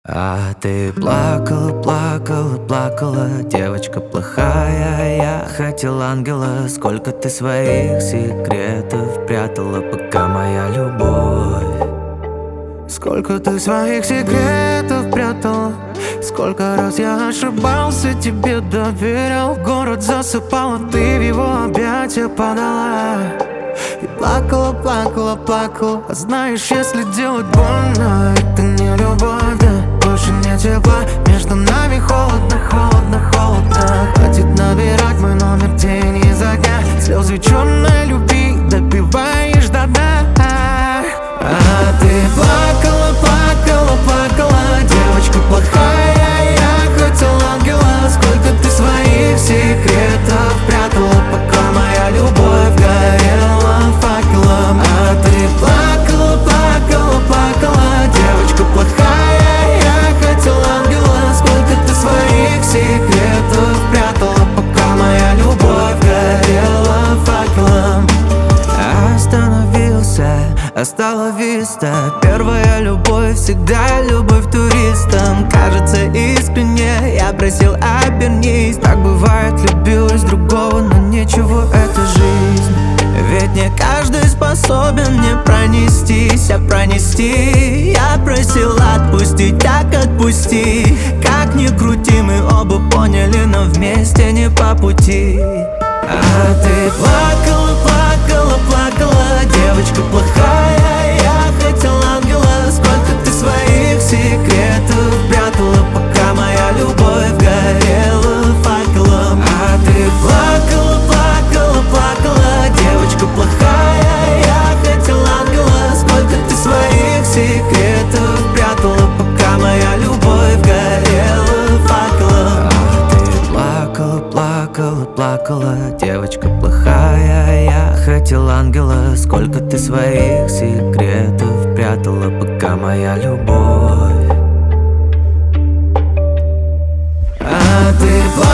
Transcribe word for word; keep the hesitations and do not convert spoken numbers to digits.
А ты плакала, плакала, плакала, девочка плохая. Я хотел ангела. Сколько ты своих секретов прятала, пока моя любовь. Сколько ты своих секретов прятала, сколько раз я ошибался, тебе доверял. Город засыпал, а ты в его объятия падала. И плакала, плакала, плакала. А знаешь, если делать больно, это не любовь, да. Больше нет тепла, между нами холодно, холодно, холодно. Хватит набирать мой номер день изо дня. Слезы черной любви допиваешь до дна. А ты плакала, плакала, плакала, девочка плохая. Я хотел ангела. Сколько ты своих секретов прятала, пока моя любовь горела факелом. А ты плакала, плакала, плакала, девочка плохая. Я хотел ангела. Сколько ты своих секретов прятала, пока моя любовь горела факелом. Остановился, остановista. Первая любовь, всегда любовь туристам. Кажется искренне, я просил обернись. Так бывает, любил из другого, но ничего, это жизнь. Ведь не каждый способен мне пронестись, а пронести. Я просил отпустить, так отпусти. Как ни крути, мы оба поняли, но вместе не по пути. А ты плакала, плакала, плакала, девочка плохая. Я хотел ангела. Сколько ты своих секретов прятала, пока моя любовь горела факелом. А ты плакала, плакала, плакала, девочка плохая. Я хотел ангела. Сколько ты своих секретов прятала, пока моя любовь горела факелом. А ты плакала, плакала, плакала, девочка плохая. Я хотел ангела. Сколько ты своих секретов прятала, пока моя любовь. А ты плакала.